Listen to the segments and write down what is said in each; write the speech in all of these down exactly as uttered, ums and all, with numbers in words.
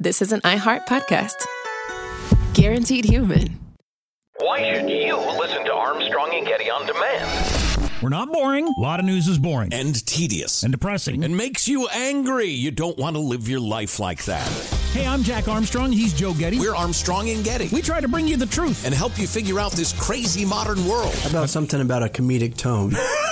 this is an iHeart podcast. Guaranteed human. Why should you listen to Armstrong and Getty on demand? We're not boring. A lot of news is boring. And tedious. And depressing. And makes you angry. You don't want to live your life like that. Hey, I'm Jack Armstrong. He's Joe Getty. We're Armstrong and Getty. We try to bring you the truth. And help you figure out this crazy modern world. How about something about a comedic tone?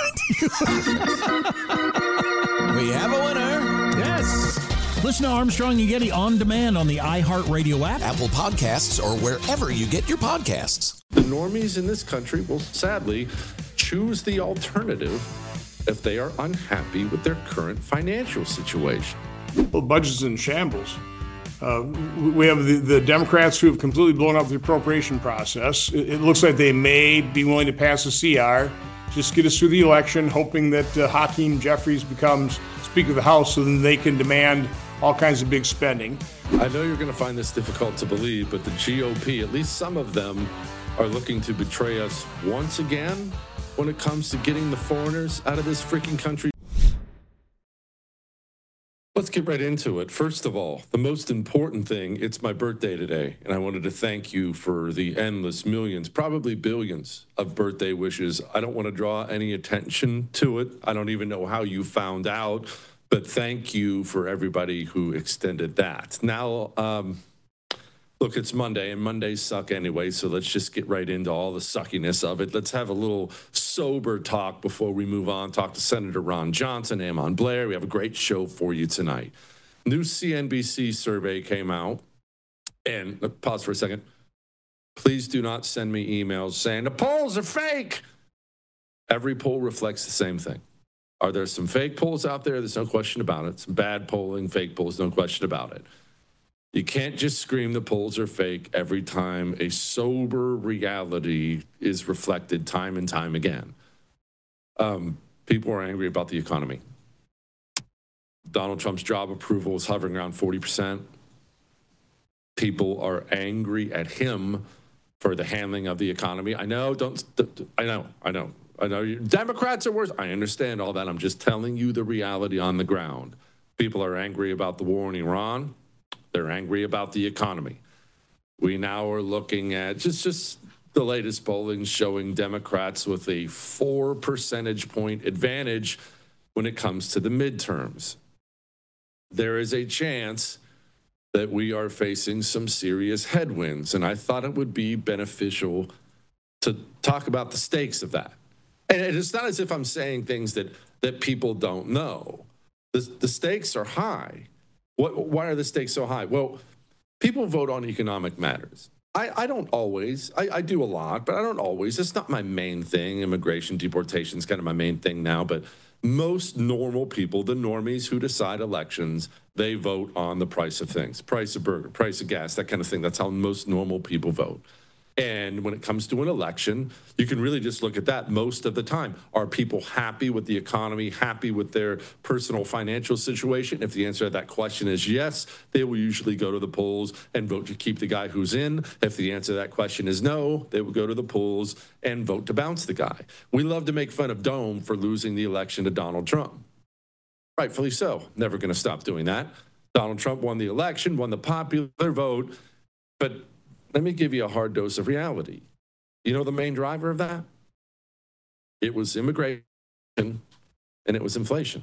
We have a winner. Yes. Listen to Armstrong and Getty on demand on the iHeartRadio app, Apple Podcasts, or wherever you get your podcasts. The normies in this country will sadly choose the alternative if they are unhappy with their current financial situation. Well, the budget's in shambles. Uh, we have the, the Democrats who have completely blown up the appropriation process. It, it looks like they may be willing to pass a C R, just get us through the election, hoping that uh, Hakeem Jeffries becomes Speaker of the House so then they can demand all kinds of big spending. I know you're going to find this difficult to believe, but the G O P, at least some of them, are looking to betray us once again when it comes to getting the foreigners out of this freaking country. Let's get right into it. First of all, the most important thing, it's my birthday today, and I wanted to thank you for the endless millions, probably billions of birthday wishes. I don't want to draw any attention to it. I don't even know how you found out, but thank you for everybody who extended that. Now, um, look, it's Monday, and Mondays suck anyway, so let's just get right into all the suckiness of it. Let's have a little sober talk before we move on. Talk to Senator Ron Johnson, Ammon Blair. We have a great show for you tonight. New C N B C survey came out, and uh, pause for a second. Please do not send me emails saying the polls are fake. Every poll reflects the same thing. Are there some fake polls out there? There's no question about it. Some bad polling, fake polls, no question about it. You can't just scream the polls are fake every time a sober reality is reflected time and time again. Um, people are angry about the economy. Donald Trump's job approval is hovering around forty percent. People are angry at him for the handling of the economy. I know, don't, I know, I know. I know you, Democrats are worse. I understand all that. I'm just telling you the reality on the ground. People are angry about the war in Iran. They're angry about the economy. We now are looking at just, just the latest polling showing Democrats with a four percentage point advantage when it comes to the midterms. There is a chance that we are facing some serious headwinds, and I thought it would be beneficial to talk about the stakes of that. And it's not as if I'm saying things that, that people don't know. The, the stakes are high. What, why are the stakes so high? Well, people vote on economic matters. I, I don't always. I, I do a lot, but I don't always. It's not my main thing. Immigration, deportation is kind of my main thing now. But most normal people, the normies who decide elections, they vote on the price of things, price of burger, price of gas, that kind of thing. That's how most normal people vote. And when it comes to an election, you can really just look at that most of the time. Are people happy with the economy, happy with their personal financial situation? If the answer to that question is yes, they will usually go to the polls and vote to keep the guy who's in. If the answer to that question is no, they will go to the polls and vote to bounce the guy. We love to make fun of Dome for losing the election to Donald Trump. Rightfully so. Never going to stop doing that. Donald Trump won the election, won the popular vote, but let me give you a hard dose of reality. You know the main driver of that? It was immigration and it was inflation.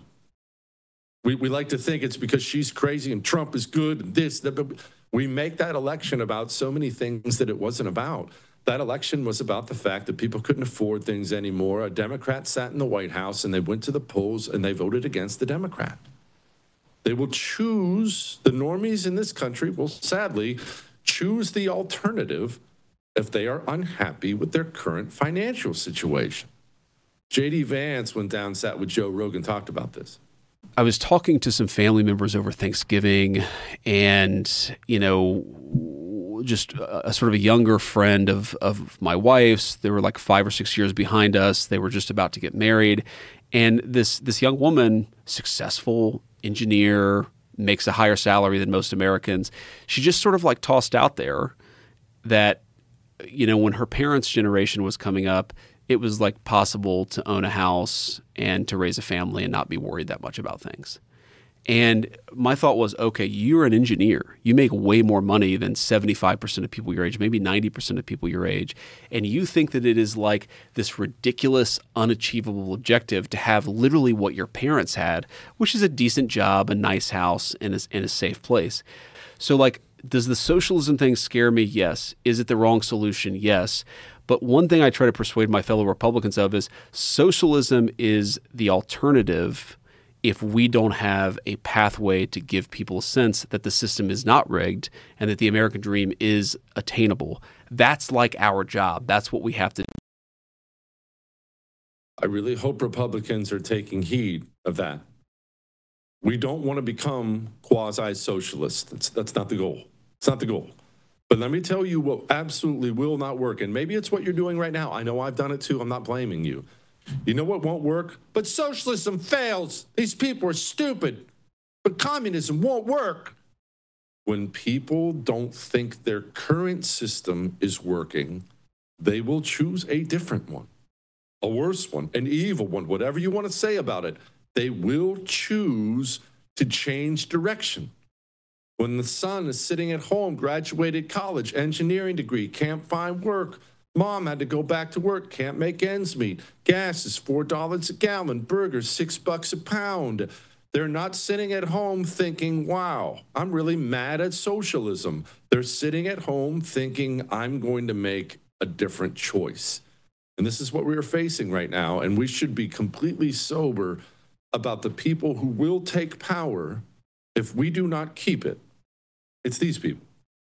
We, we like to think it's because she's crazy and Trump is good and this, that, but we make that election about so many things that it wasn't about. That election was about the fact that people couldn't afford things anymore. A Democrat sat in the White House and they went to the polls and they voted against the Democrat. They will choose, the normies in this country will sadly choose the alternative if they are unhappy with their current financial situation. J D Vance went down, sat with Joe Rogan, talked about this. I was talking to some family members over Thanksgiving and, you know, just a, a sort of a younger friend of, of my wife's. They were like five or six years behind us. They were just about to get married. And this, this young woman, successful engineer, makes a higher salary than most Americans. She just sort of like tossed out there that, you know, when her parents' generation was coming up, it was like possible to own a house and to raise a family and not be worried that much about things. And my thought was, okay, you're an engineer. You make way more money than seventy-five percent of people your age, maybe ninety percent of people your age. And you think that it is like this ridiculous, unachievable objective to have literally what your parents had, which is a decent job, a nice house, and a, and a safe place. So like, does the socialism thing scare me? Yes. Is it the wrong solution? Yes. But one thing I try to persuade my fellow Republicans of is socialism is the alternative if we don't have a pathway to give people a sense that the system is not rigged and that the American dream is attainable. That's like our job. That's what we have to do. I really hope Republicans are taking heed of that. We don't want to become quasi-socialists. That's, that's not the goal. It's not the goal. But let me tell you what absolutely will not work. And maybe it's what you're doing right now. I know I've done it too. I'm not blaming you. You know what won't work? But socialism fails. These people are stupid. But communism won't work. When people don't think their current system is working, they will choose a different one, a worse one, an evil one, whatever you want to say about it. They will choose to change direction. When the son is sitting at home, graduated college, engineering degree, can't find work, mom had to go back to work, can't make ends meet. Gas is four dollars a gallon, burgers six bucks a pound. They're not sitting at home thinking, wow, I'm really mad at socialism. They're sitting at home thinking, I'm going to make a different choice. And this is what we are facing right now. And we should be completely sober about the people who will take power if we do not keep it. It's these people.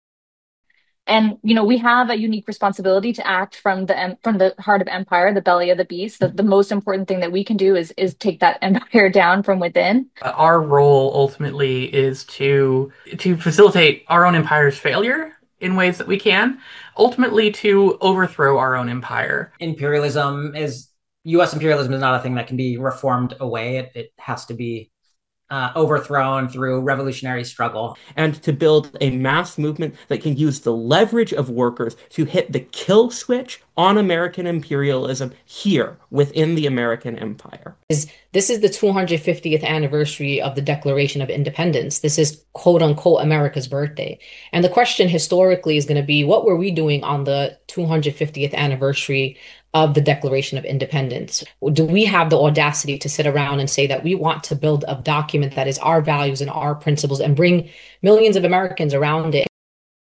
And, you know, we have a unique responsibility to act from the from the heart of empire, the belly of the beast. The, the most important thing that we can do is is take that empire down from within. Our role ultimately is to to facilitate our own empire's failure in ways that we can, ultimately to overthrow our own empire. Imperialism is, U S imperialism is not a thing that can be reformed away. It, it has to be Uh, overthrown through revolutionary struggle. And to build a mass movement that can use the leverage of workers to hit the kill switch on American imperialism here within the American empire. This is the two hundred fiftieth anniversary of the Declaration of Independence. This is quote unquote America's birthday. And the question historically is going to be, what were we doing on the two hundred fiftieth anniversary of the Declaration of Independence? Do we have the audacity to sit around and say that we want to build a document that is our values and our principles and bring millions of Americans around it?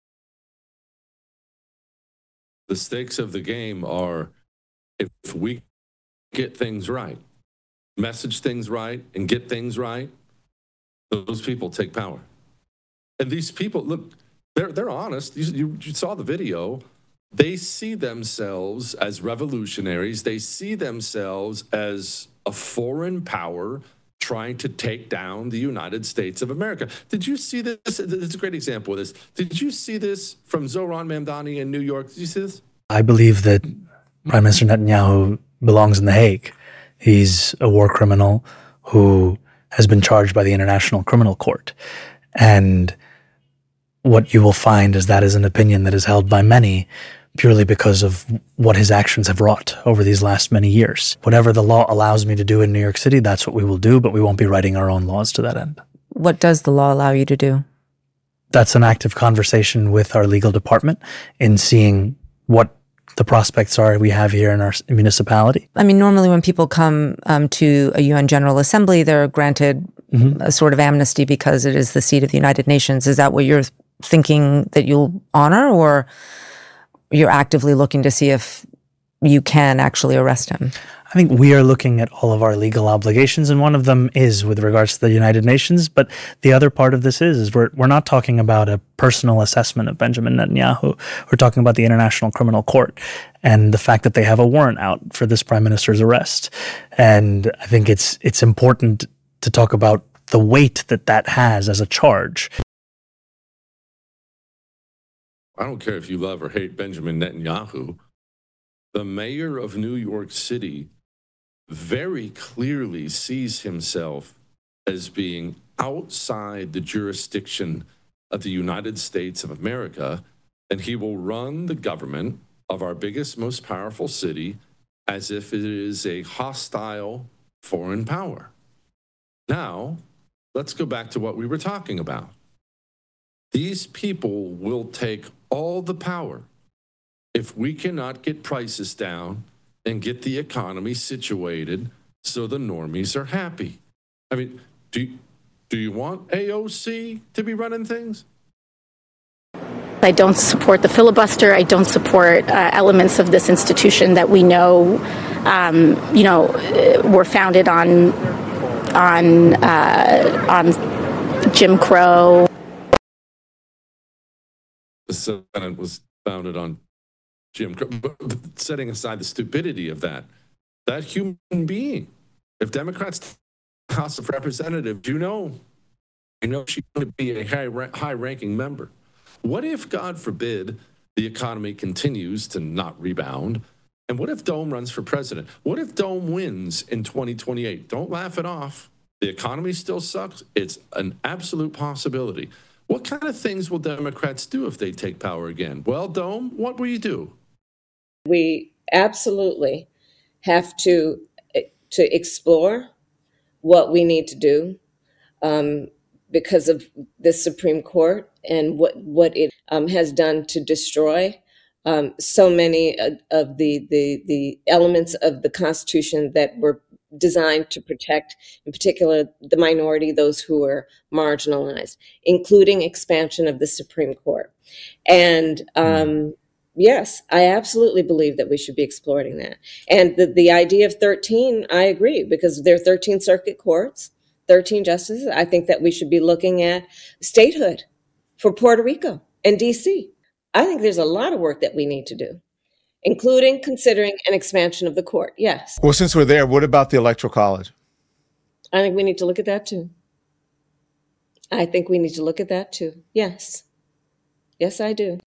The stakes of the game are, if we get things right, message things right, and get things right, those people take power. And these people, look, they're, they're honest. You, you, you saw the video. They see themselves as revolutionaries. They see themselves as a foreign power trying to take down the United States of America. Did you see this? It's a great example of this. Did you see this from Zohran Mamdani in New York? Did you see this? I believe that Prime Minister Netanyahu belongs in The Hague. He's a war criminal who has been charged by the International Criminal Court. And what you will find is that is an opinion that is held by many purely because of what his actions have wrought over these last many years. Whatever the law allows me to do in New York City, that's what we will do, but we won't be writing our own laws to that end. What does the law allow you to do? That's an active conversation with our legal department in seeing what the prospects are we have here in our municipality. I mean, normally when people come um, to a U N General Assembly, they're granted mm-hmm. a sort of amnesty because it is the seat of the United Nations. Is that what you're thinking that you'll honor, or you're actively looking to see if you can actually arrest him? I think we are looking at all of our legal obligations, and one of them is with regards to the United Nations. But the other part of this is, is we're, we're not talking about a personal assessment of Benjamin Netanyahu. We're talking about the International Criminal Court and the fact that they have a warrant out for this prime minister's arrest. And I think it's it's important to talk about the weight that that has as a charge. I don't care if you love or hate Benjamin Netanyahu. The mayor of New York City very clearly sees himself as being outside the jurisdiction of the United States of America, and he will run the government of our biggest, most powerful city as if it is a hostile foreign power. Now, let's go back to what we were talking about. These people will take all the power if we cannot get prices down and get the economy situated so the normies are happy. I mean, do you, do you want A O C to be running things? I don't support the filibuster. I don't support uh, elements of this institution that we know, um, you know, were founded on on uh, on Jim Crow. The Senate was founded on Jim Crow. But setting aside the stupidity of that, that human being, if Democrats, House of Representatives, you know, you know she's going to be a high, high-ranking member. What if, God forbid, the economy continues to not rebound? And what if Dome runs for president? What if Dome wins in twenty twenty-eight? Don't laugh it off. The economy still sucks. It's an absolute possibility. What kind of things will Democrats do if they take power again? Well, Dome, what will you do? We absolutely have to, to explore what we need to do. Um, because of the Supreme Court and what, what it um, has done to destroy um, so many of, of the, the, the elements of the Constitution that were designed to protect, in particular, the minority, those who are marginalized, including expansion of the Supreme Court. And um, yes, I absolutely believe that we should be exploring that. And the, the idea of thirteen, I agree, because there are thirteen circuit courts, thirteen justices. I think that we should be looking at statehood for Puerto Rico and D C. I think there's a lot of work that we need to do, including considering an expansion of the court. Yes. Well, since we're there, what about the Electoral College? I think we need to look at that too. I think we need to look at that too. Yes. Yes, I do.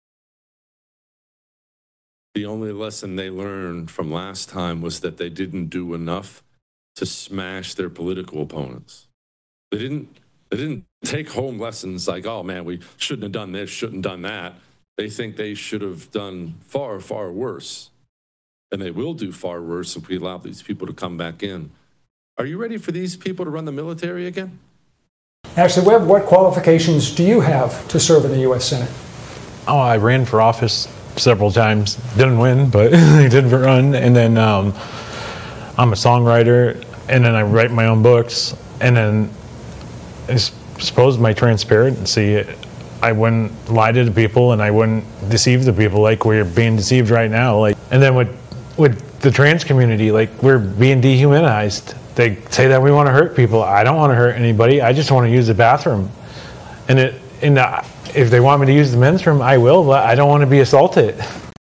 The only lesson they learned from last time was that they didn't do enough to smash their political opponents. They didn't they didn't take home lessons like, oh man, we shouldn't have done this, shouldn't have done that. They think they should have done far, far worse. And they will do far worse if we allow these people to come back in. Are you ready for these people to run the military again? Ashley Webb, what qualifications do you have to serve in the U S Senate? Oh, I ran for office several times. Didn't win, but I did run. And then um, I'm a songwriter, and then I write my own books. And then I suppose my transparency, I wouldn't lie to the people, and I wouldn't deceive the people like we're being deceived right now. Like, and then with with the trans community, like, we're being dehumanized. They say that we want to hurt people. I don't want to hurt anybody. I just want to use the bathroom. And it, and the, if they want me to use the men's room, I will, but I don't want to be assaulted.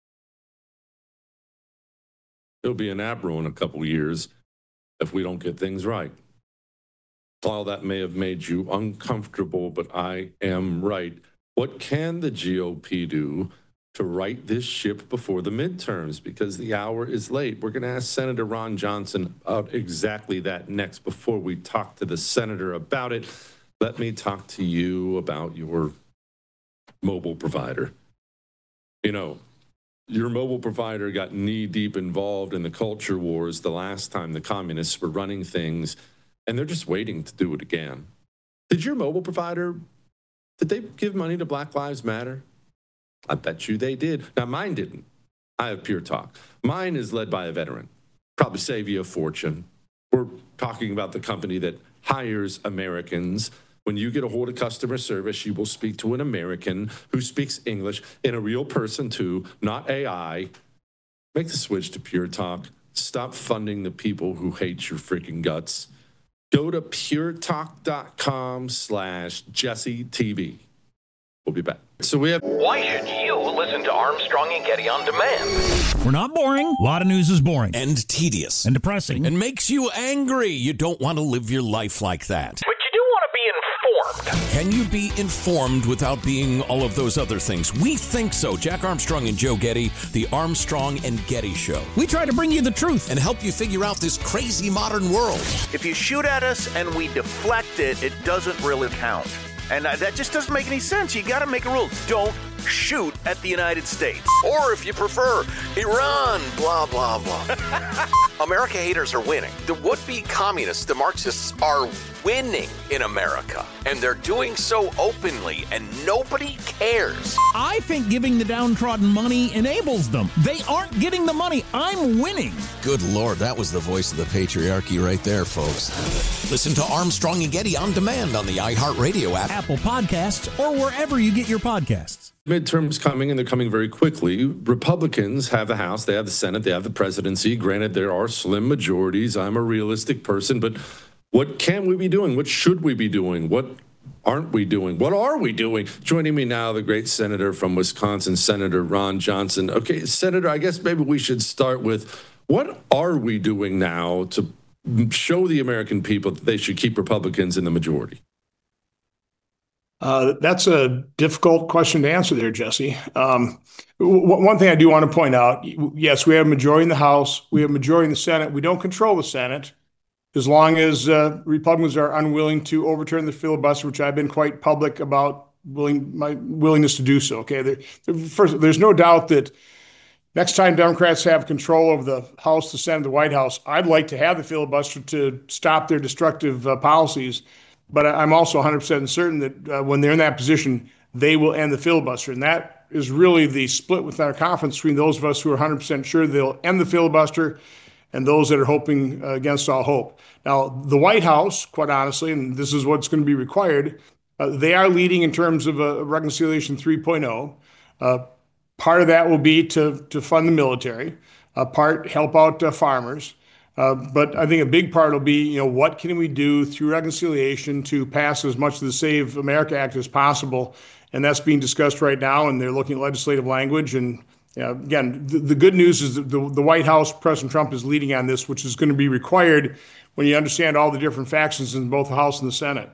It'll be an APRO in a couple years if we don't get things right. While that may have made you uncomfortable, but I am right. What can the G O P do to right this ship before the midterms? Because the hour is late. We're going to ask Senator Ron Johnson about exactly that next. Before we talk to the senator about it, let me talk to you about your mobile provider. You know, your mobile provider got knee-deep involved in the culture wars the last time the communists were running things, and they're just waiting to do it again. Did your mobile provider, did they give money to Black Lives Matter? I bet you they did. Now, mine didn't. I have Pure Talk. Mine is led by a veteran. Probably save you a fortune. We're talking about the company that hires Americans. When you get a hold of customer service, you will speak to an American who speaks English, and a real person too, not A I. Make the switch to Pure Talk. Stop funding the people who hate your freaking guts. Go to puretalk.com slash Jesse TV. We'll be back. So we have... Why should you listen to Armstrong and Getty on demand? We're not boring. A lot of news is boring. And tedious. And depressing. And makes you angry. You don't want to live your life like that. But you do want to be informed. Can you be informed without being all of those other things? We think so. Jack Armstrong and Joe Getty, the Armstrong and Getty Show. We try to bring you the truth and help you figure out this crazy modern world. If you shoot at us and we deflect it, it doesn't really count. And uh, that just doesn't make any sense. You got to make a rule. Don't shoot at the United States. Or if you prefer, Iran, blah, blah, blah. America haters are winning. The would-be communists, the Marxists, are winning in America. And they're doing so openly, and nobody cares. I think giving the downtrodden money enables them. They aren't getting the money. I'm winning. Good Lord, that was the voice of the patriarchy right there, folks. Listen to Armstrong and Getty on demand on the iHeartRadio app, Apple Podcasts, or wherever you get your podcasts. Midterms coming, and they're coming very quickly. Republicans have the House, they have the Senate, they have the presidency. Granted, there are slim majorities. I'm a realistic person, but what can we be doing? What should we be doing? What aren't we doing? What are we doing? Joining me now, the great senator from Wisconsin, Senator Ron Johnson. Okay, Senator, I guess maybe we should start with, what are we doing now to show the American people that they should keep Republicans in the majority? Uh, that's a difficult question to answer there, Jesse. Um, w- one thing I do want to point out, yes, we have a majority in the House. We have a majority in the Senate. We don't control the Senate as long as uh, Republicans are unwilling to overturn the filibuster, which I've been quite public about willing my willingness to do so. Okay, there, there, first, there's no doubt that next time Democrats have control of the House, the Senate, the White House, I'd like to have the filibuster to stop their destructive uh, policies. But I'm also one hundred percent certain that uh, when they're in that position, they will end the filibuster. And that is really the split within our conference between those of us who are one hundred percent sure they'll end the filibuster and those that are hoping uh, against all hope. Now, the White House, quite honestly, and this is what's going to be required, uh, they are leading in terms of a Reconciliation three point oh. Uh, part of that will be to, to fund the military, uh, part help out uh, farmers. Uh, but I think a big part will be, you know, what can we do through reconciliation to pass as much of the Save America Act as possible? And that's being discussed right now, and they're looking at legislative language. And uh, again, the, the good news is that the, the White House, President Trump is leading on this, which is going to be required when you understand all the different factions in both the House and the Senate.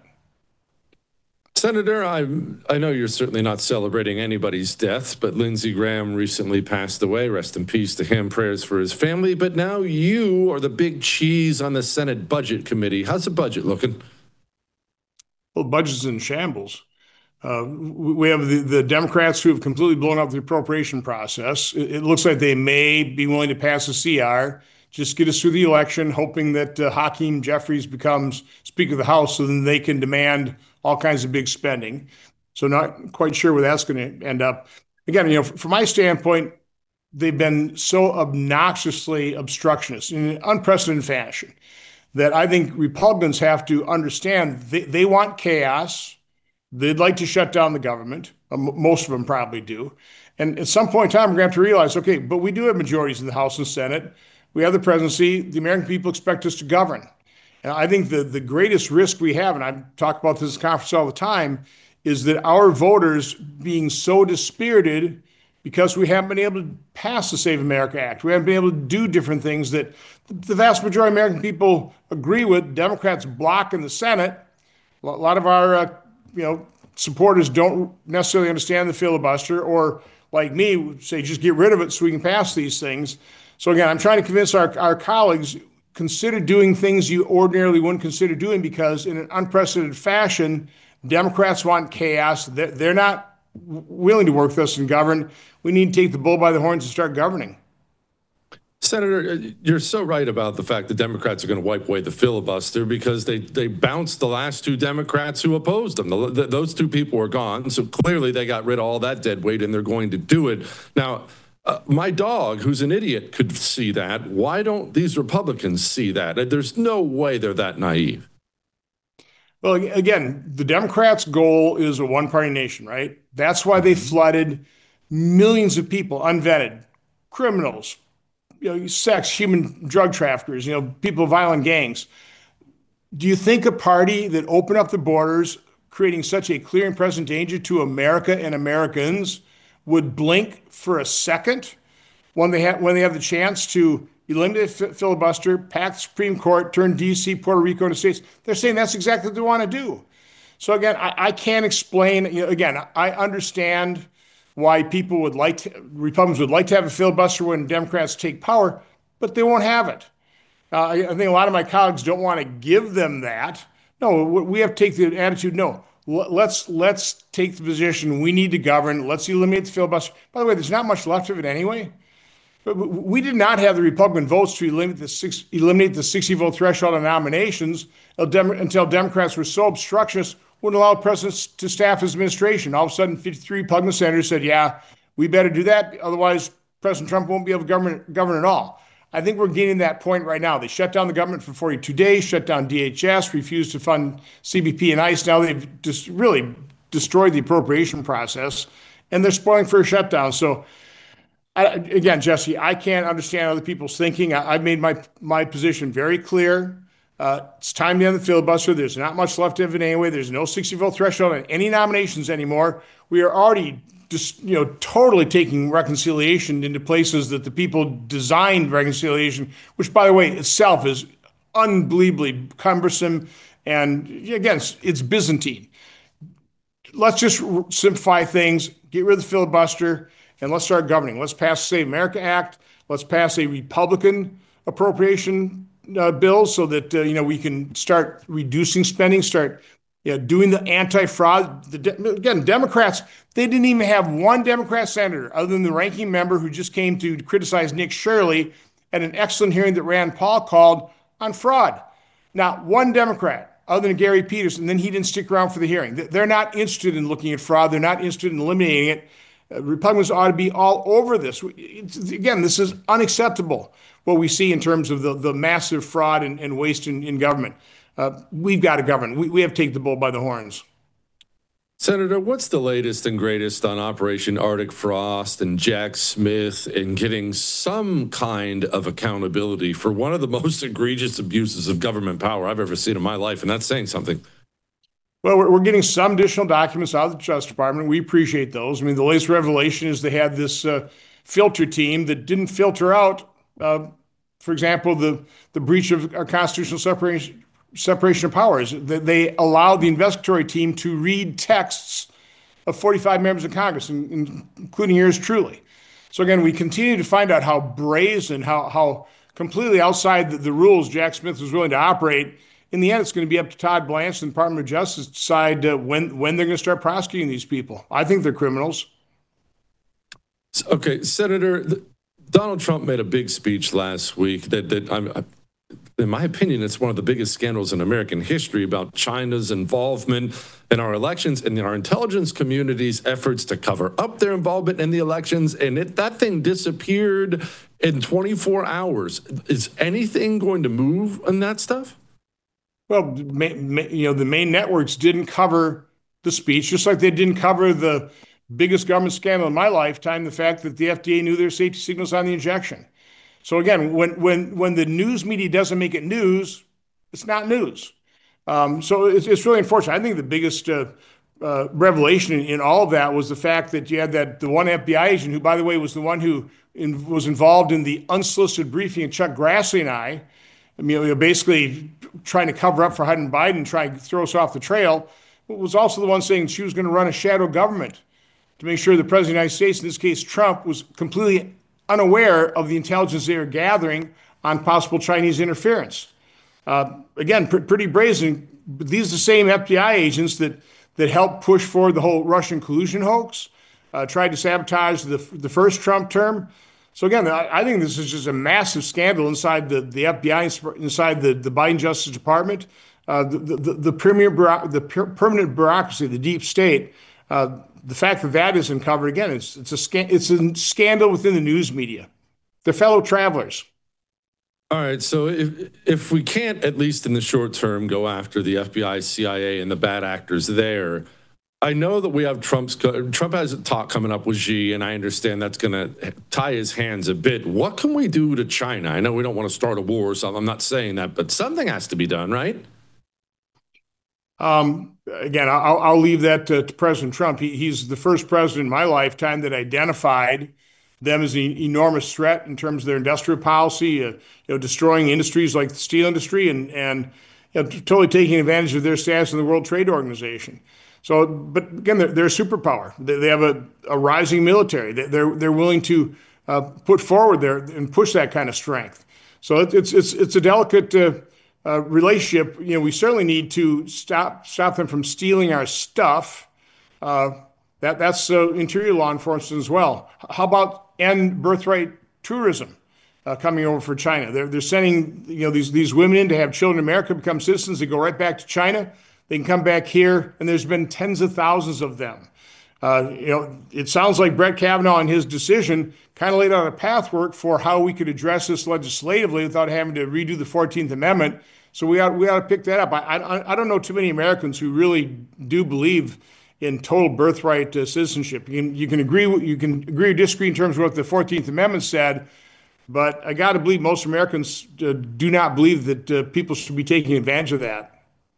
Senator, I I know you're certainly not celebrating anybody's death, but Lindsey Graham recently passed away. Rest in peace to him. Prayers for his family. But now you are the big cheese on the Senate Budget Committee. How's the budget looking? Well, the budget's in shambles. Uh, we have the, the Democrats who have completely blown up the appropriation process. It, it looks like they may be willing to pass a C R, just get us through the election, hoping that uh, Hakeem Jeffries becomes Speaker of the House so then they can demand all kinds of big spending. So not quite sure where that's going to end up. Again, you know, from my standpoint, they've been so obnoxiously obstructionist in an unprecedented fashion that I think Republicans have to understand they, they want chaos. They'd like to shut down the government. Most of them probably do. And at some point in time, we're going to have to realize, okay, but we do have majorities in the House and Senate. We have the presidency. The American people expect us to govern. And I think the, the greatest risk we have, and I talk about this conference all the time, is that our voters being so dispirited because we haven't been able to pass the Save America Act. We haven't been able to do different things that the vast majority of American people agree with. Democrats block in the Senate. A lot of our uh, you know, supporters don't necessarily understand the filibuster, or like me, say just get rid of it so we can pass these things. So again, I'm trying to convince our, our colleagues, consider doing things you ordinarily wouldn't consider doing, because in an unprecedented fashion, Democrats want chaos. They're, they're not willing to work with us and govern. We need to take the bull by the horns and start governing. Senator, you're so right about the fact that Democrats are going to wipe away the filibuster, because they, they bounced the last two Democrats who opposed them. The, the, those two people are gone. So clearly they got rid of all that dead weight and they're going to do it. Now, Uh, my dog, who's an idiot, could see that. Why don't these Republicans see that? There's no way they're that naive. Well, again, the Democrats' goal is a one-party nation, right? That's why they flooded millions of people, unvetted, criminals, you know, sex, human drug traffickers, you know, people of violent gangs. Do you think a party that opened up the borders, creating such a clear and present danger to America and Americans, would blink for a second when they have when they have the chance to eliminate filibuster, pack the Supreme Court, turn D C, Puerto Rico into states? They're saying that's exactly what they want to do. So again, I, I can't explain. You know, again, I understand why people would like to, Republicans would like to have a filibuster when Democrats take power, but they won't have it. Uh, I, I think a lot of my colleagues don't want to give them that. No, we have to take the attitude, no, let's let's take the position we need to govern. Let's eliminate the filibuster. By the way, there's not much left of it anyway. But we did not have the Republican votes to eliminate the six, eliminate the sixty vote threshold on nominations until Democrats were so obstructionist, wouldn't allow presidents to staff his administration. All of a sudden, fifty-three Republican senators said, "Yeah, we better do that. Otherwise, President Trump won't be able to govern, govern at all." I think we're getting that point right now. They shut down the government for forty-two days, shut down D H S, refused to fund C B P and ICE. Now they've just really destroyed the appropriation process, and they're spoiling for a shutdown. So, I, again, Jesse, I can't understand other people's thinking. I, I've made my my position very clear. Uh, it's time to end the filibuster. There's not much left of it anyway. There's no sixty vote threshold on any nominations anymore. We are already just, you know, totally taking reconciliation into places that the people designed reconciliation, which, by the way, itself is unbelievably cumbersome. And again, it's Byzantine. Let's just simplify things, get rid of the filibuster, and let's start governing. Let's pass the Save America Act. Let's pass a Republican appropriation uh, bill so that, uh, you know, we can start reducing spending, start you know, doing the anti-fraud. The de- again, Democrats, they didn't even have one Democrat senator other than the ranking member who just came to criticize Nick Shirley at an excellent hearing that Rand Paul called on fraud. Not one Democrat other than Gary Peters, and then he didn't stick around for the hearing. They're not interested in looking at fraud. They're not interested in eliminating it. Uh, Republicans ought to be all over this. It's, again, this is unacceptable, what we see in terms of the, the massive fraud and, and waste in, in government. Uh, we've got to govern. We, we have to take the bull by the horns. Senator, what's the latest and greatest on Operation Arctic Frost and Jack Smith and getting some kind of accountability for one of the most egregious abuses of government power I've ever seen in my life? And that's saying something. Well, we're, we're getting some additional documents out of the Justice Department. We appreciate those. I mean, the latest revelation is they had this uh, filter team that didn't filter out, uh, for example, the, the breach of our constitutional separation separation of powers. They allowed the investigatory team to read texts of forty-five members of Congress, including yours truly. So again, we continue to find out how brazen, how, how completely outside the, the rules Jack Smith was willing to operate. In the end, it's going to be up to Todd Blanche and the Department of Justice to decide uh, when, when they're going to start prosecuting these people. I think they're criminals. Okay, Senator, Donald Trump made a big speech last week that, that I'm, I, in my opinion, it's one of the biggest scandals in American history about China's involvement in our elections and our intelligence community's efforts to cover up their involvement in the elections. And it, that thing disappeared in twenty-four hours. Is anything going to move on that stuff? Well, you know, the main networks didn't cover the speech, just like they didn't cover the biggest government scandal in my lifetime, the fact that the F D A knew their safety signals on the injection. So again, when when when the news media doesn't make it news, it's not news. Um, so it's, it's really unfortunate. I think the biggest uh, uh, revelation in, in all of that was the fact that you had that the one F B I agent, who, by the way, was the one who in, was involved in the unsolicited briefing of Chuck Grassley and I. I mean, you know, basically trying to cover up for Hunter Biden, trying to throw us off the trail. Was also the one saying she was going to run a shadow government to make sure the president of the United States, in this case Trump, was completely unaware of the intelligence they were gathering on possible Chinese interference. Uh, again, pr- pretty brazen. But these are the same F B I agents that that helped push forward the whole Russian collusion hoax, uh, tried to sabotage the the first Trump term. So again, I, I think this is just a massive scandal inside the, the F B I, inside the, the Biden Justice Department, uh, the, the, the, premier bureau- the per- permanent bureaucracy, the deep state. Uh, the fact that that isn't covered, again, it's it's a sca- it's a scandal within the news media. They're fellow travelers. All right, so if if we can't, at least in the short term, go after the F B I, C I A, and the bad actors there, I know that we have Trump's Trump has a talk coming up with Xi, and I understand that's going to tie his hands a bit. What can we do to China? I know we don't want to start a war or something. I'm not saying that, but something has to be done, right? Um, again, I'll, I'll leave that to, to President Trump. He, he's the first president in my lifetime that identified them as an enormous threat in terms of their industrial policy, uh, you know, destroying industries like the steel industry and, and you know, totally taking advantage of their status in the World Trade Organization. So, but again, they're, they're a superpower. They, they have a, a rising military. They, they're they're willing to uh, put forward there and push that kind of strength. So it, it's it's it's a delicate uh, uh, relationship, you know, we certainly need to stop stop them from stealing our stuff. Uh, that that's uh, interior law enforcement as well. How about end birthright tourism uh, coming over for China? They're they're sending you know these these women in to have children in America, become citizens. They go right back to China. They can come back here, and there's been tens of thousands of them. Uh, you know, it sounds like Brett Kavanaugh and his decision kind of laid out a pathwork for how we could address this legislatively without having to redo the fourteenth Amendment. So we ought, we ought to pick that up. I, I, I don't know too many Americans who really do believe in total birthright uh, citizenship. You can, you can agree you can agree or disagree in terms of what the fourteenth Amendment said, but I got to believe most Americans uh, do not believe that uh, people should be taking advantage of that.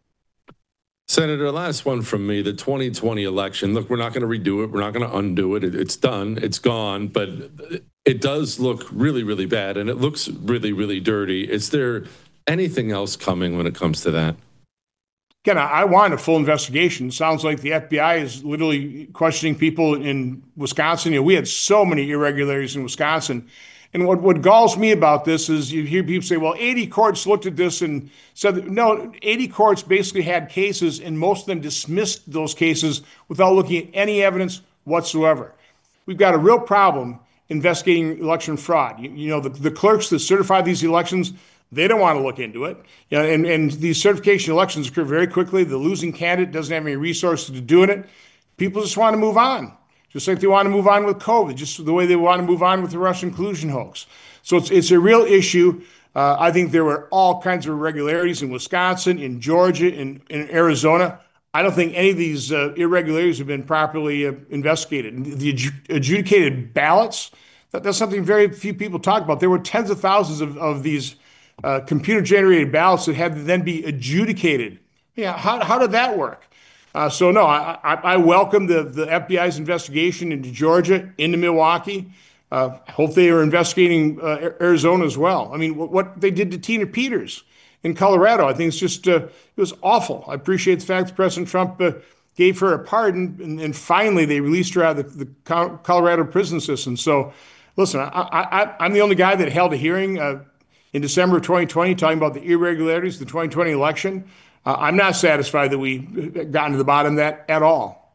Senator, last one from me, the twenty twenty election. Look, we're not going to redo it. We're not going to undo it. it. It's done. It's gone. But it does look really, really bad, and it looks really, really dirty. Is there anything else coming when it comes to that? Again, I want a full investigation. Sounds like the F B I is literally questioning people in Wisconsin. You know, we had so many irregularities in Wisconsin. And what, what galls me about this is you hear people say, well, eighty courts looked at this and said, that, no, eighty courts basically had cases, and most of them dismissed those cases without looking at any evidence whatsoever. We've got a real problem investigating election fraud. You, you know, the, the clerks that certify these elections, they don't want to look into it. You know, and, and these certification elections occur very quickly. The losing candidate doesn't have any resources to doing it. People just want to move on. Just like they want to move on with COVID, just the way they want to move on with the Russian collusion hoax. So it's it's a real issue. Uh, I think there were all kinds of irregularities in Wisconsin, in Georgia, in, in Arizona. I don't think any of these uh, irregularities have been properly uh, investigated. The adju- adjudicated ballots, that, that's something very few people talk about. There were tens of thousands of, of these uh, computer-generated ballots that had to then be adjudicated. Yeah, how, how did that work? Uh, so, no, I, I, I welcome the, the F B I's investigation into Georgia, into Milwaukee. Uh, I hope they are investigating uh, Arizona as well. I mean, what, what they did to Tina Peters in Colorado, I think it's just, uh, it was awful. I appreciate the fact that President Trump uh, gave her a pardon, and, and finally they released her out of the, the Colorado prison system. So, listen, I, I, I'm the only guy that held a hearing uh, in December of twenty twenty talking about the irregularities of the twenty twenty election. Uh, I'm not satisfied that we gotten to the bottom of that at all.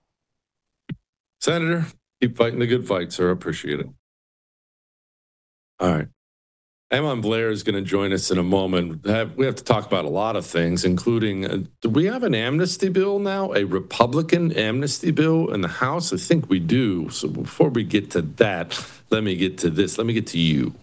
Senator, keep fighting the good fight, sir. Appreciate it. All right. Eamon Blair is going to join us in a moment. Have, we have to talk about a lot of things, including, uh, do we have an amnesty bill now, a Republican amnesty bill in the House? I think we do. So before we get to that, let me get to this. Let me get to you.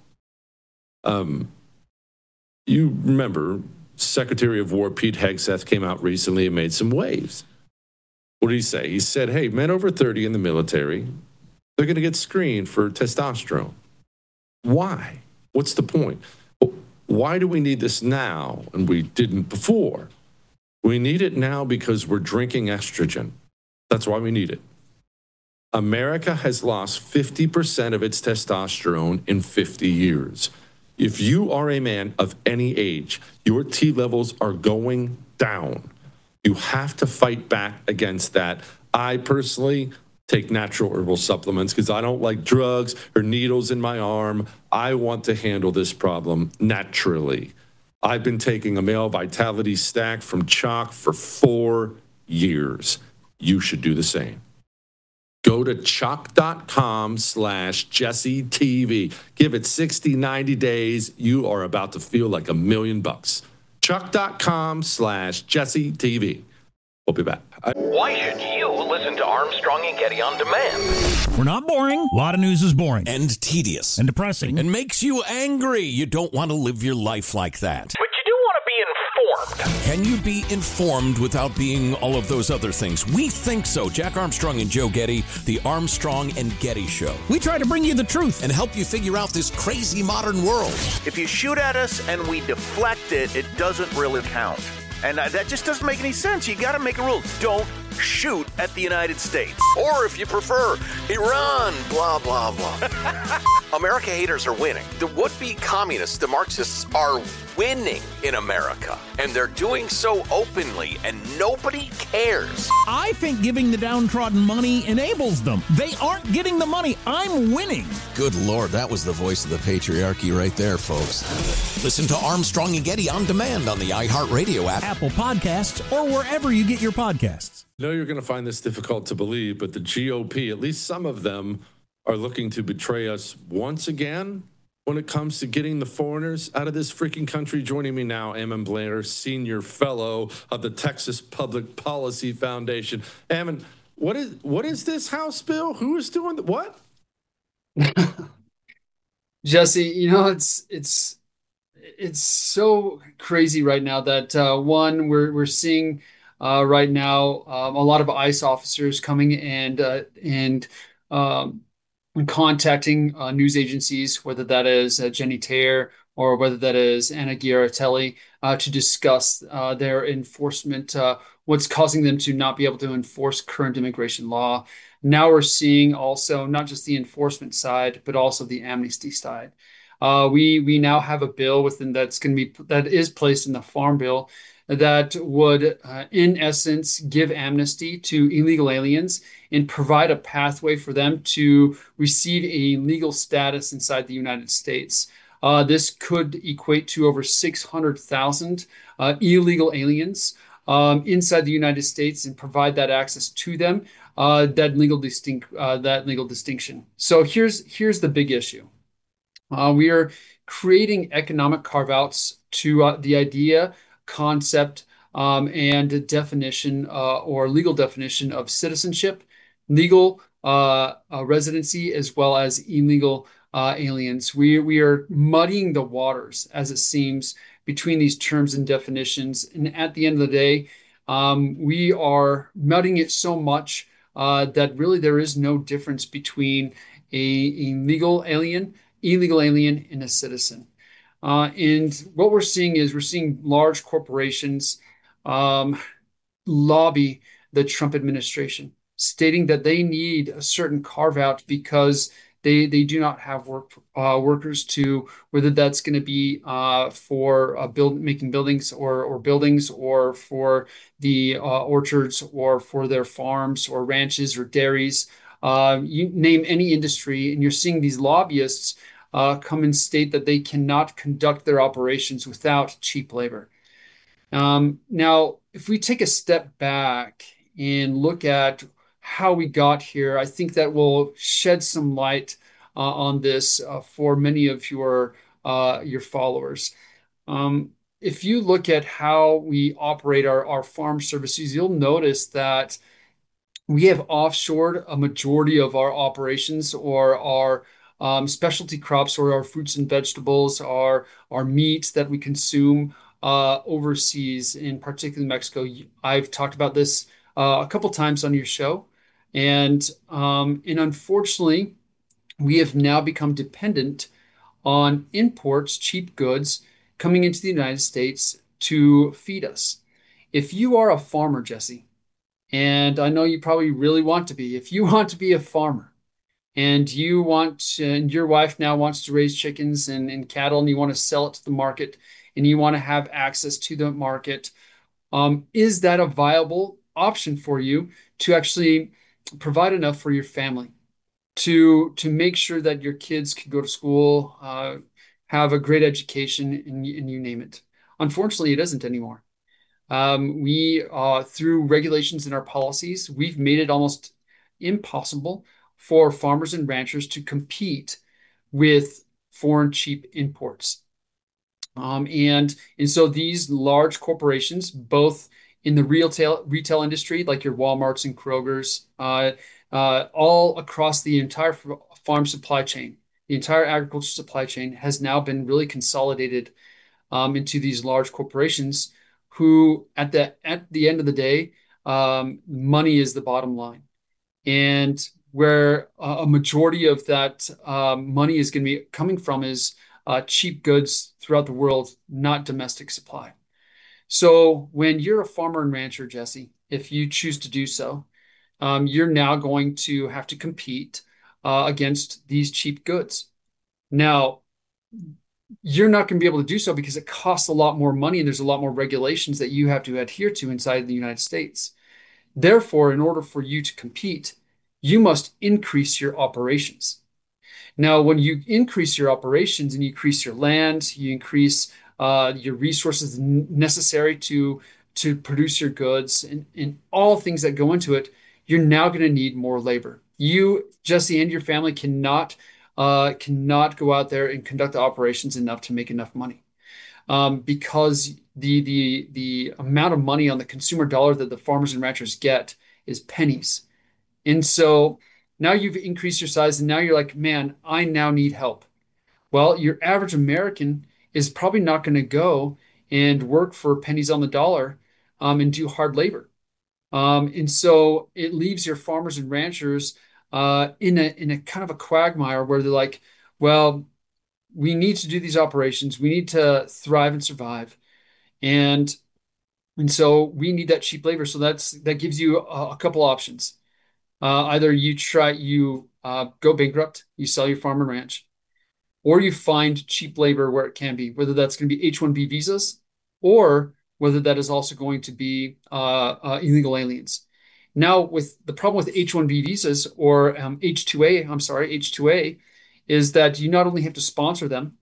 Um, you remember Secretary of War Pete Hegseth came out recently and made some waves. What did he say? He said, hey, men over thirty in the military, they're going to get screened for testosterone. Why? What's the point? Why do we need this now and we didn't before? We need it now because we're drinking estrogen. That's why we need it. America has lost fifty percent of its testosterone in fifty years. If you are a man of any age, your T levels are going down. You have to fight back against that. I personally take natural herbal supplements because I don't like drugs or needles in my arm. I want to handle this problem naturally. I've been taking a male vitality stack from Chalk for four years. You should do the same. Go to chalk.com slash Jesse TV. Give it sixty, ninety days. You are about to feel like a million bucks. Chalk.com slash Jesse TV. We'll be back. Why should you listen to Armstrong and Getty on demand? We're not boring. A lot of news is boring. And tedious. And depressing. And makes you angry. You don't want to live your life like that. But you do want to be informed. Can you be informed without being all of those other things? We think so. Jack Armstrong and Joe Getty, the Armstrong and Getty Show. We try to bring you the truth and help you figure out this crazy modern world. If you shoot at us and we deflect it, it doesn't really count. And that just doesn't make any sense. You got to make a rule. Don't shoot at the United States. Or if you prefer, Iran, blah, blah, blah. America haters are winning. The would-be communists, the Marxists, are winning in America. And they're doing so openly, and nobody cares. I think giving the downtrodden money enables them. They aren't getting the money. I'm winning. Good Lord, that was the voice of the patriarchy right there, folks. Listen to Armstrong and Getty on demand on the iHeartRadio app, Apple Podcasts, or wherever you get your podcasts. I know you're going to find this difficult to believe, but the G O P, at least some of them, are looking to betray us once again when it comes to getting the foreigners out of this freaking country. Joining me now, Ammon Blair, Senior Fellow of the Texas Public Policy Foundation. Ammon, what is what is this House bill? Who is doing the, what? Jesse, you know, it's it's it's so crazy right now that uh, one, we're we're seeing uh, right now um, a lot of ICE officers coming and uh, and um, contacting uh, news agencies, whether that is uh, Jenny Taylor or whether that is Anna Giaratelli, uh, to discuss uh, their enforcement, uh, what's causing them to not be able to enforce current immigration law. Now we're seeing also not just the enforcement side, but also the amnesty side. Uh, we we now have a bill within that's going to be that is placed in the Farm Bill that would, uh, in essence, give amnesty to illegal aliens and provide a pathway for them to receive a legal status inside the United States. Uh, this could equate to over six hundred thousand uh, illegal aliens um, inside the United States and provide that access to them, uh, that legal distinct, uh, that legal distinction. So here's here's the big issue. Uh, we are creating economic carve-outs to uh, the idea, concept, um, and definition uh, or legal definition of citizenship, legal uh, uh, residency, as well as illegal uh, aliens. We, we are muddying the waters, as it seems, between these terms and definitions. And at the end of the day, um, we are muddying it so much uh, that really there is no difference between a, a legal alien, illegal alien, and a citizen. Uh, and what we're seeing is we're seeing large corporations um, lobby the Trump administration, stating that they need a certain carve out because they they do not have work uh, workers to, whether that's going to be uh, for uh, build making buildings or or buildings or for the uh, orchards or for their farms or ranches or dairies. Uh, you name any industry, and you're seeing these lobbyists uh, come and state that they cannot conduct their operations without cheap labor. Um, now, if we take a step back and look at how we got here, I think that will shed some light uh, on this uh, for many of your uh, your followers. Um, if you look at how we operate our, our farm services, you'll notice that we have offshored a majority of our operations or our um, specialty crops or our fruits and vegetables, our, our meat that we consume uh, overseas, in particular Mexico. I've talked about this uh, a couple times on your show. And, um, and unfortunately, we have now become dependent on imports, cheap goods coming into the United States to feed us. If you are a farmer, Jesse, and I know you probably really want to be, if you want to be a farmer and you want to, and your wife now wants to raise chickens and, and cattle and you want to sell it to the market and you want to have access to the market, um, is that a viable option for you to actually provide enough for your family to, to make sure that your kids can go to school, uh, have a great education, and, and you name it? Unfortunately, it isn't anymore. Um, we, uh, through regulations in our policies, we've made it almost impossible for farmers and ranchers to compete with foreign cheap imports. Um, and, and so these large corporations, both in the retail retail industry, like your Walmarts and Krogers, uh, uh, all across the entire farm supply chain, the entire agriculture supply chain has now been really consolidated um, into these large corporations, who at the at the end of the day, um, money is the bottom line, and where uh, a majority of that um, money is going to be coming from is uh, cheap goods throughout the world, not domestic supply. So when you're a farmer and rancher, Jesse, if you choose to do so, um, you're now going to have to compete uh, against these cheap goods. Now, you're not going to be able to do so because it costs a lot more money and there's a lot more regulations that you have to adhere to inside the United States. Therefore, in order for you to compete, you must increase your operations. Now, when you increase your operations and you increase your land, you increase uh, your resources necessary to, to produce your goods and, and all things that go into it, you're now going to need more labor. You, Jesse, and your family cannot uh, cannot go out there and conduct the operations enough to make enough money, um, because the the the amount of money on the consumer dollar that the farmers and ranchers get is pennies. And so now you've increased your size, and now you're like, man, I now need help. Well, your average American is probably not going to go and work for pennies on the dollar um, and do hard labor. Um, and so it leaves your farmers and ranchers uh, in a in a kind of a quagmire where they're like, well, we need to do these operations, we need to thrive and survive, and and so we need that cheap labor. So that's that gives you a, a couple options. Uh, either you try you uh, go bankrupt, you sell your farm and ranch, or you find cheap labor where it can be, whether that's going to be H one B visas or whether that is also going to be uh, uh, illegal aliens. Now, with the problem with H one B visas or um, H two A, I'm sorry, H two A, is that you not only have to sponsor them,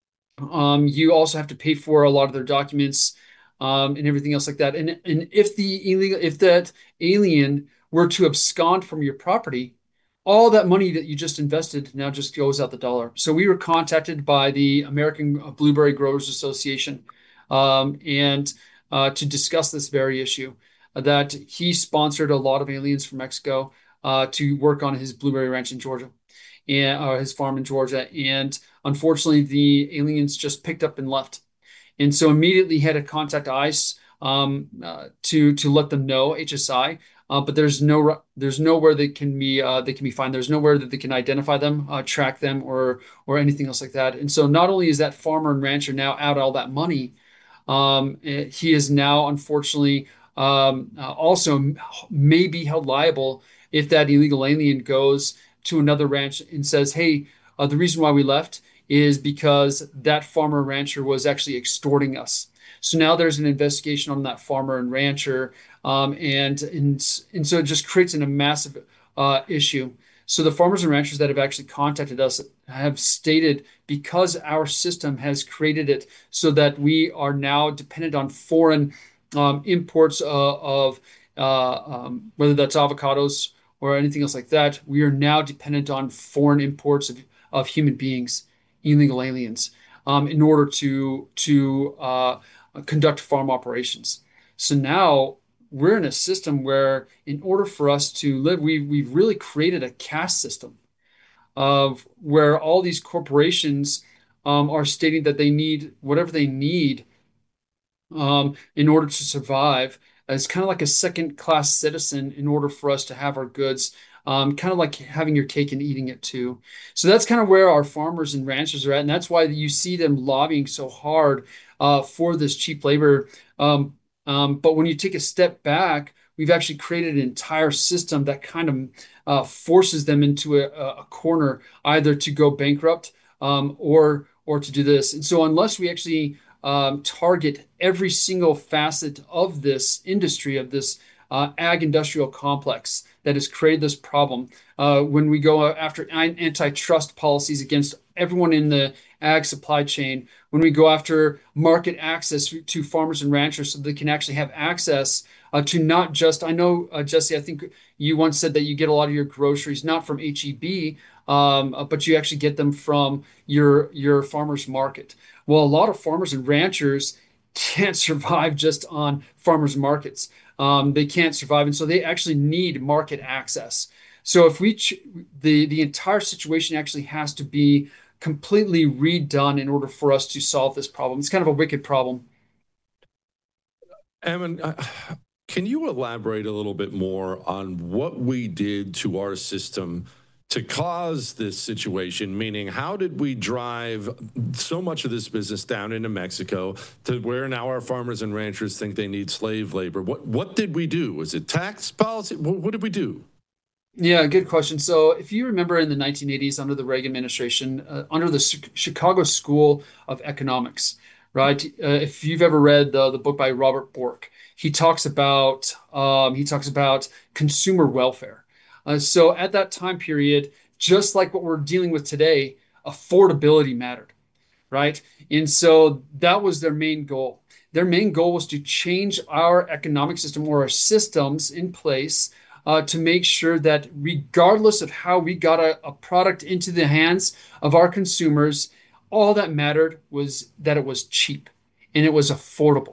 um, you also have to pay for a lot of their documents um, and everything else like that. And and if the illegal, if that alien were to abscond from your property, all that money that you just invested now just goes out the dollar. So we were contacted by the American Blueberry Growers Association um, and uh, to discuss this very issue, uh, that he sponsored a lot of aliens from Mexico uh, to work on his blueberry ranch in Georgia and uh, his farm in Georgia. And unfortunately, the aliens just picked up and left. And so immediately he had to contact ICE um, uh, to to let them know, H S I. Uh, but there's no there's nowhere they can be uh, they can be found. There's nowhere that they can identify them, uh, track them, or or anything else like that. And so not only is that farmer and rancher now out all that money, um, he is now unfortunately um, uh, also may be held liable if that illegal alien goes to another ranch and says, "Hey, uh, the reason why we left is because that farmer rancher was actually extorting us." So now there's an investigation on that farmer and rancher, um, and, and and so it just creates an, a massive uh, issue. So the farmers and ranchers that have actually contacted us have stated, because our system has created it so that we are now dependent on foreign um, imports uh, of uh, um, whether that's avocados or anything else like that, we are now dependent on foreign imports of, of human beings, illegal aliens, um, in order to to uh, conduct farm operations. So now we're in a system where, in order for us to live, we we've really created a caste system of where all these corporations um, are stating that they need whatever they need um, in order to survive. It's kind of like a second-class citizen in order for us to have our goods. Um, kind of like having your cake and eating it too. So that's kind of where our farmers and ranchers are at, and that's why you see them lobbying so hard uh, for this cheap labor. Um, um, but when you take a step back, we've actually created an entire system that kind of uh, forces them into a, a corner, either to go bankrupt um, or or to do this. And so unless we actually um, target every single facet of this industry, of this uh, ag industrial complex that has created this problem, uh, when we go after antitrust policies against everyone in the ag supply chain, when we go after market access to farmers and ranchers so they can actually have access uh, to not just, I know, uh, Jesse, I think you once said that you get a lot of your groceries not from H E B, um, uh, but you actually get them from your, your farmer's market. Well, a lot of farmers and ranchers can't survive just on farmers markets. Um, they can't survive, and so they actually need market access. So if we, ch- the the entire situation actually has to be completely redone in order for us to solve this problem. It's kind of a wicked problem. Ammon, uh, can you elaborate a little bit more on what we did to our system to cause this situation? Meaning, how did we drive so much of this business down into Mexico to where now our farmers and ranchers think they need slave labor? What what did we do? Was it tax policy? What, what did we do? Yeah, good question. So if you remember in the nineteen eighties under the Reagan administration, uh, under the Ch- Chicago School of Economics, right? Uh, if you've ever read the, the book by Robert Bork, he talks about um, he talks about consumer welfare. Uh, so at that time period, just like what we're dealing with today, affordability mattered, right? And so that was their main goal. Their main goal was to change our economic system or our systems in place uh, to make sure that regardless of how we got a, a product into the hands of our consumers, all that mattered was that it was cheap and it was affordable.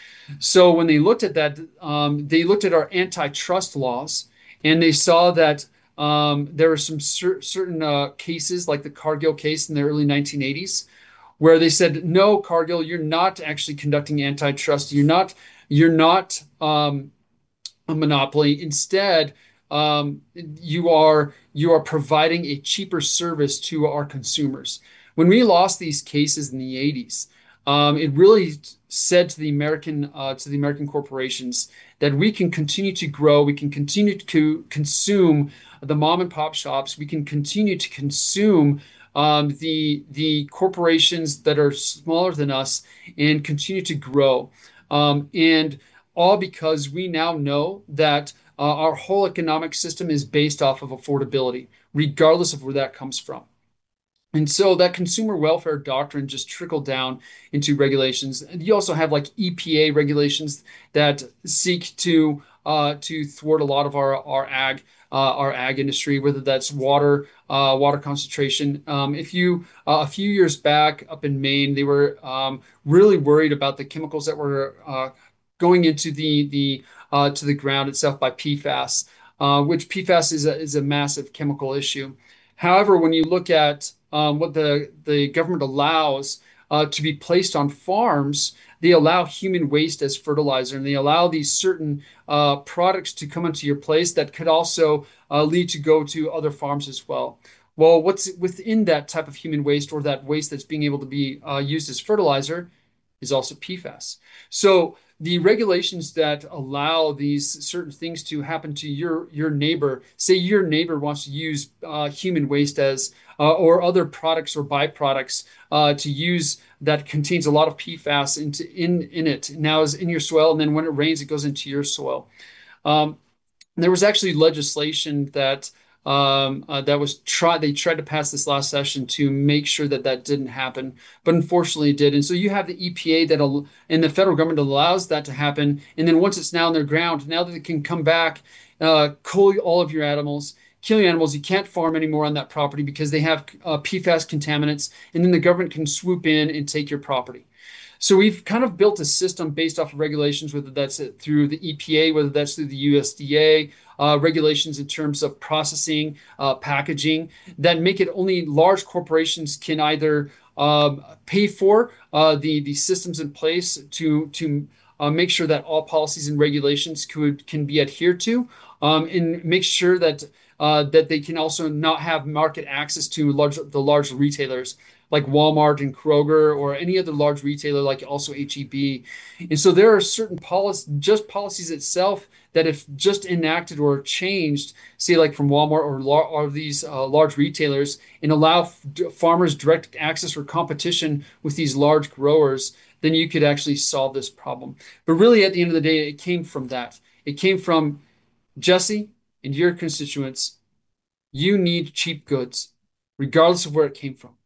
So when they looked at that, um, they looked at our antitrust laws and they saw that um, there were some cer- certain uh, cases like the Cargill case in the early nineteen eighties where they said, no, Cargill, you're not actually conducting antitrust. You're not, you're not um, a monopoly. Instead, um, you are you are providing a cheaper service to our consumers. When we lost these cases in the eighties, um, it really said to the American uh, to the American corporations that we can continue to grow, we can continue to consume the mom and pop shops, we can continue to consume um, the the corporations that are smaller than us and continue to grow. Um, and all because we now know that uh, our whole economic system is based off of affordability, regardless of where that comes from. And so that consumer welfare doctrine just trickled down into regulations. And you also have like E P A regulations that seek to uh, to thwart a lot of our our ag uh, our ag industry, whether that's water uh, water concentration. Um, if you uh, a few years back up in Maine, they were um, really worried about the chemicals that were uh, going into the the uh, to the ground itself by P FAS, uh, which P FAS is a is a massive chemical issue. However, when you look at um, what the, the government allows uh, to be placed on farms, they allow human waste as fertilizer, and they allow these certain uh, products to come into your place that could also uh, lead to go to other farms as well. Well, what's within that type of human waste or that waste that's being able to be uh, used as fertilizer is also P FAS. So the regulations that allow these certain things to happen to your your neighbor, say your neighbor wants to use uh, human waste as uh, or other products or byproducts uh, to use that contains a lot of P FAS into in in it now is in your soil, and then when it rains, it goes into your soil. Um, there was actually legislation that um, uh, that was tried. They tried to pass this last session to make sure that that didn't happen, but unfortunately it did. And so you have the E P A that and the federal government allows that to happen. And then once it's now in their ground, now that it can come back, uh, kill all of your animals, kill your animals. You can't farm anymore on that property because they have uh, P FAS contaminants, and then the government can swoop in and take your property. So we've kind of built a system based off of regulations, whether that's through the E P A, whether that's through the U S D A, uh, regulations in terms of processing, uh, packaging, that make it only large corporations can either um, pay for uh, the, the systems in place to, to uh, make sure that all policies and regulations could, can be adhered to, um, and make sure that uh, that they can also not have market access to large the large retailers like Walmart and Kroger or any other large retailer like also H E B. And so there are certain policies, just policies itself, that if just enacted or changed, say like from Walmart or, or these uh, large retailers, and allow f- farmers direct access or competition with these large growers, then you could actually solve this problem. But really at the end of the day, it came from that. It came from Jesse and your constituents. You need cheap goods, regardless of where it came from.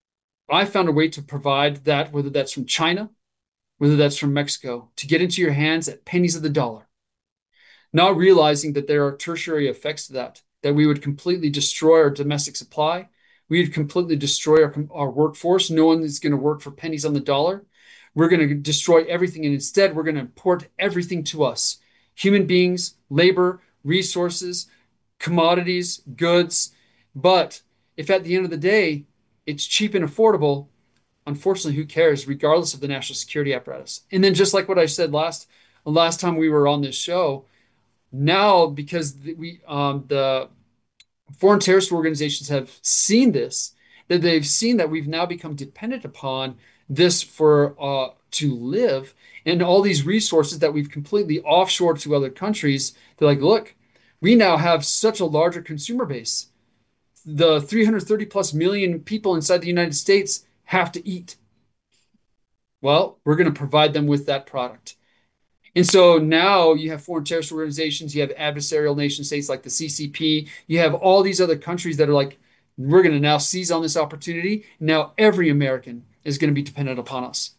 I found a way to provide that, whether that's from China, whether that's from Mexico, to get into your hands at pennies of the dollar. Not realizing that there are tertiary effects to that, that we would completely destroy our domestic supply. We would completely destroy our, our workforce. No one is going to work for pennies on the dollar. We're going to destroy everything. And instead, we're going to import everything to us. Human beings, labor, resources, commodities, goods. But if at the end of the day, it's cheap and affordable, unfortunately, who cares, regardless of the national security apparatus? And then just like what I said last last time we were on this show, now because we um, the foreign terrorist organizations have seen this, that they've seen that we've now become dependent upon this for uh, to live, and all these resources that we've completely offshored to other countries. They're like, look, we now have such a larger consumer base. The three hundred thirty plus million people inside the United States have to eat. Well, we're going to provide them with that product. And so now you have foreign terrorist organizations, you have adversarial nation states like the C C P, you have all these other countries that are like, we're going to now seize on this opportunity. Now every American is going to be dependent upon us.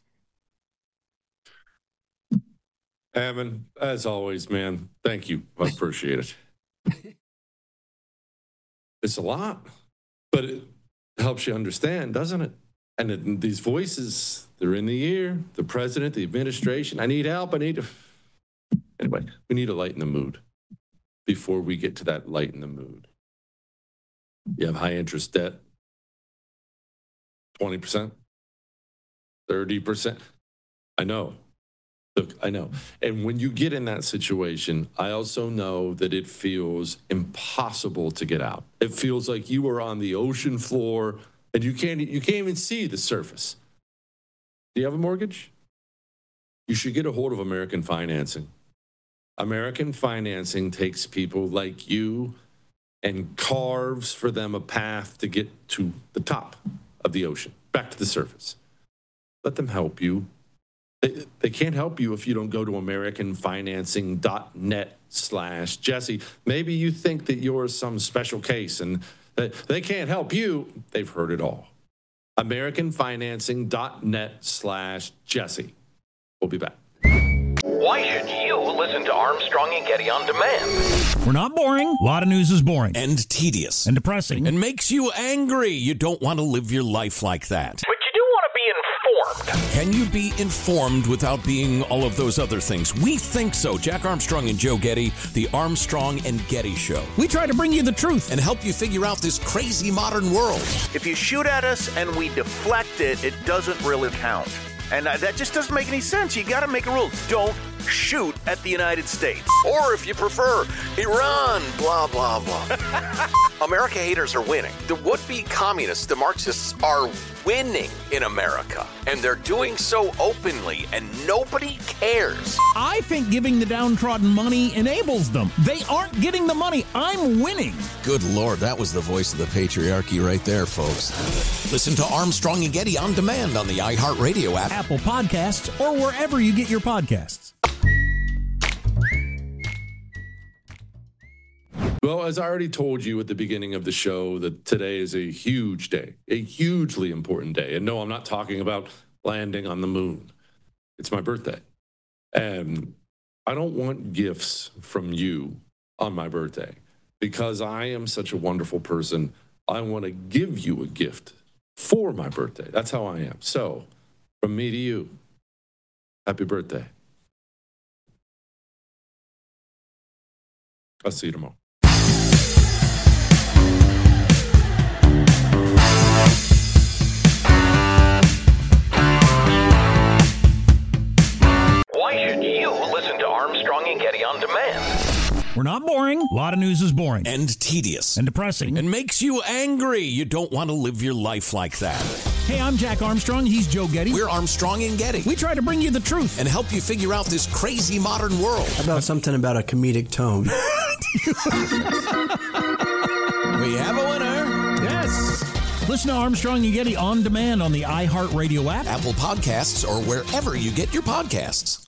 Ammon, as always, man, thank you. I appreciate it. It's a lot, but it helps you understand, doesn't it? And it, these voices, they're in the ear, the president, the administration. I need help. I need to. Anyway, we need to lighten the mood before we get to that lighten the mood. You have high interest debt, twenty percent, thirty percent. I know. Look, I know. And when you get in that situation, I also know that it feels impossible to get out. It feels like you are on the ocean floor and you can't, you can't even see the surface. Do you have a mortgage? You should get a hold of American Financing. American Financing takes people like you and carves for them a path to get to the top of the ocean, back to the surface. Let them help you. They, they can't help you if you don't go to americanfinancing.net slash Jesse. Maybe you think that you're some special case and that they can't help you. They've heard it all. americanfinancing.net slash Jesse. We'll be back. Why should you listen to Armstrong and Getty on demand? We're not boring. A lot of news is boring. And tedious. And depressing. And makes you angry. You don't want to live your life like that. But you do want to be informed. Can you be informed without being all of those other things? We think so. Jack Armstrong and Joe Getty, the Armstrong and Getty Show. We try to bring you the truth and help you figure out this crazy modern world. If you shoot at us and we deflect it, it doesn't really count. And uh, that just doesn't make any sense. You got to make a rule. Don't shoot at the United States. Or if you prefer, Iran, blah, blah, blah. America haters are winning. The would-be communists, the Marxists, are winning in America. And they're doing so openly, and nobody cares. I think giving the downtrodden money enables them. They aren't getting the money. I'm winning. Good Lord, that was the voice of the patriarchy right there, folks. Listen to Armstrong and Getty on demand on the iHeartRadio app, Apple Podcasts, or wherever you get your podcasts. Well, as I already told you at the beginning of the show, that today is a huge day, a hugely important day. And no, I'm not talking about landing on the moon. It's my birthday. And I don't want gifts from you on my birthday because I am such a wonderful person. I want to give you a gift for my birthday. That's how I am. So, from me to you, happy birthday. I'll see you tomorrow. Why should you listen to Armstrong and Getty on demand? We're not boring. A lot of news is boring. And tedious. And depressing. And makes you angry. You don't want to live your life like that. Hey, I'm Jack Armstrong. He's Joe Getty. We're Armstrong and Getty. We try to bring you the truth and help you figure out this crazy modern world. How about something about a comedic tone? We have a winner. Yes. Listen to Armstrong and Getty on demand on the iHeartRadio app, Apple Podcasts, or wherever you get your podcasts.